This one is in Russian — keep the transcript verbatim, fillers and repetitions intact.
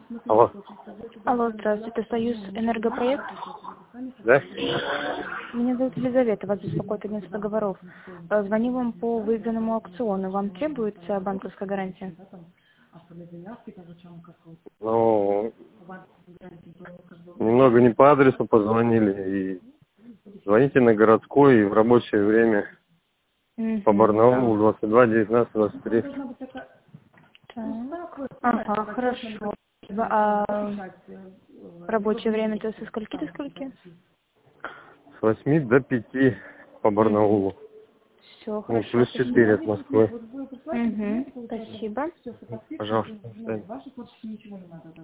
Алло. Алло, здравствуйте, Союз Энергопроект. Да? Меня зовут Елизавета, вас беспокоит агентство договоров. Э, Звоню вам по выигранному аукциону. Вам требуется банковская гарантия? Ну, немного не по адресу позвонили. И звоните на городской и в рабочее время по Мгм. Барнаулу двадцать два девятнадцать двадцать три. Так. Ага, хорошо. А рабочее время то со скольки до скольки? С восьми до пяти по Барнаулу. Все, Ну, хорошо. плюс четыре от Москвы. Угу. Спасибо. Пожалуйста. до свидания.